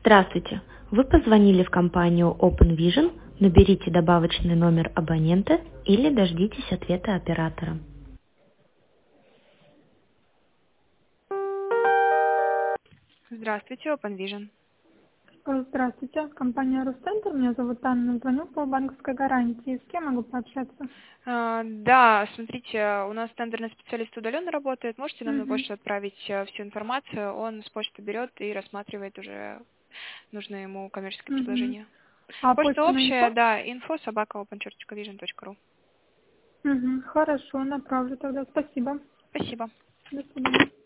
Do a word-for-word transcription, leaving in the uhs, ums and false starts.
Здравствуйте! Вы позвонили в компанию OpenVision. Наберите добавочный номер абонента или дождитесь ответа оператора. Здравствуйте, OpenVision. Здравствуйте, компания Русцентр. Меня зовут Анна. Звоню по банковской гарантии. С кем могу пообщаться? А, Да, смотрите, у нас тендерный специалист удаленно работает. Можете нам на Мгм. почту отправить э, всю информацию. Он с почты берет и рассматривает уже нужное ему коммерческое Мгм. предложение. А Почта почта на общая, инфо? да, info собака openvision точка ру. Мгм. Хорошо, направлю тогда. Спасибо. Спасибо. До свидания.